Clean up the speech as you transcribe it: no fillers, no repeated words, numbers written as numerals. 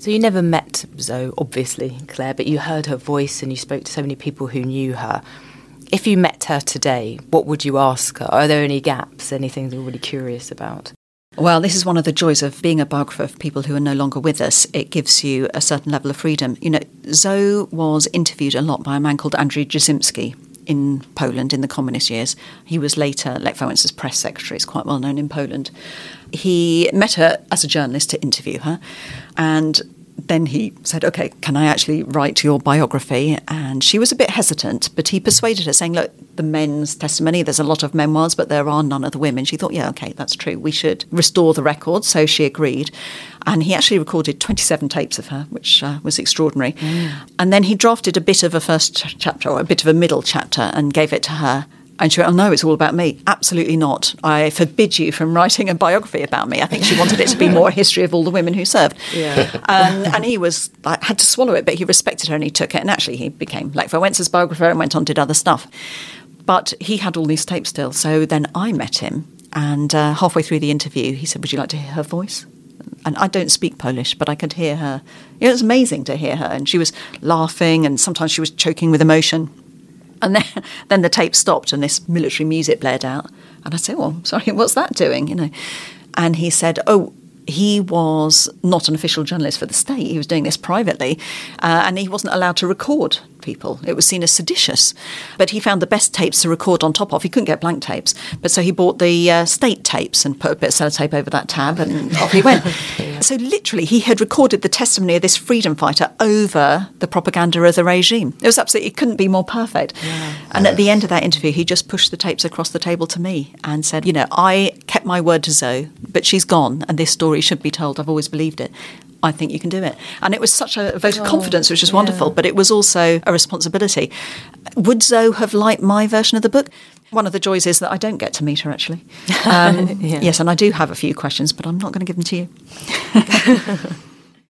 So you never met Zoe, obviously, Claire, but you heard her voice and you spoke to so many people who knew her. If you met her today, what would you ask her? Are there any gaps, anything you're really curious about? Well, this is one of the joys of being a biographer of people who are no longer with us. It gives you a certain level of freedom. You know, Zoe was interviewed a lot by a man called Andrzej Jasimski in Poland in the communist years. He was later Lech Wałęsa's press secretary. He's quite well known in Poland. He met her as a journalist to interview her, and then he said, OK, can I actually write your biography? And she was a bit hesitant, but he persuaded her, saying, look, the men's testimony, there's a lot of memoirs, but there are none of the women. She thought, yeah, OK, that's true. We should restore the record. So she agreed. And he actually recorded 27 tapes of her, which was extraordinary. And then he drafted a bit of a first chapter or a bit of a middle chapter and gave it to her. And she went, oh, no, it's all about me. Absolutely not. I forbid you from writing a biography about me. I think she wanted it to be more a history of all the women who served. Yeah. And he was had to swallow it, but he respected her and he took it. And actually, he became Lech Wałęsa's biographer and went on, did other stuff. But he had all these tapes still. So then I met him. And halfway through the interview, he said, would you like to hear her voice? And I don't speak Polish, but I could hear her. It was amazing to hear her. And she was laughing and sometimes she was choking with emotion. And then the tape stopped and this military music blared out. And I said, oh, sorry, what's that doing? You know. And he said, oh, he was not an official journalist for the state. He was doing this privately. And he wasn't allowed to record people. It was seen as seditious. But he found the best tapes to record on top of. He couldn't get blank tapes. But so he bought the state tapes and put a bit of sellotape over that tab and off he went. Yeah. So literally he had recorded the testimony of this freedom fighter over the propaganda of the regime. It was absolutely, it couldn't be more perfect. Yeah. And at the end of that interview, he just pushed the tapes across the table to me and said, you know, I kept my word to Zoe, but she's gone and this story should be told. I've always believed it. I think you can do it. And it was such a vote of confidence, which was wonderful, but it was also a responsibility. Would Zoe have liked my version of the book? One of the joys is that I don't get to meet her, actually. Yes, and I do have a few questions, but I'm not going to give them to you.